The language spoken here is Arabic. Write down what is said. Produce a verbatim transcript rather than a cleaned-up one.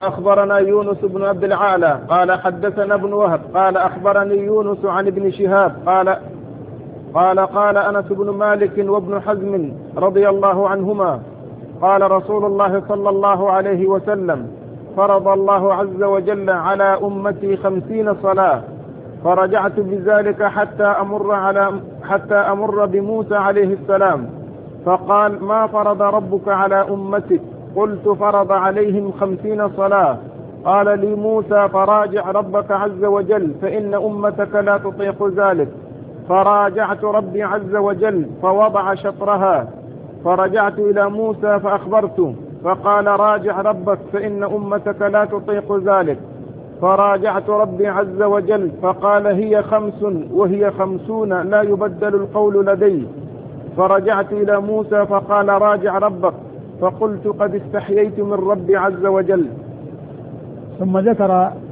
أخبرنا يونس بن عبد العالى قال حدثنا ابن وهب قال أخبرني يونس عن ابن شهاب قال قال قال أنس بن مالك وابن حزم رضي الله عنهما قال رسول الله صلى الله عليه وسلم فرض الله عز وجل على أمتي خمسين صلاة فرجعت بذلك حتى أمر, على حتى أمر بموسى عليه السلام فقال ما فرض ربك على أمتك؟ قلت فرض عليهم خمسين صلاة. قال لي موسى فراجع ربك عز وجل فإن أمتك لا تطيق ذلك. فراجعت ربي عز وجل فوضع شطرها فرجعت إلى موسى فأخبرته فقال راجع ربك فإن أمتك لا تطيق ذلك. فراجعت ربي عز وجل فقال هي خمس وهي خمسون لا يبدل القول لدي. فرجعت إلى موسى فقال راجع ربك فقلت قد استحييت من ربي عز وجل. ثم ذكر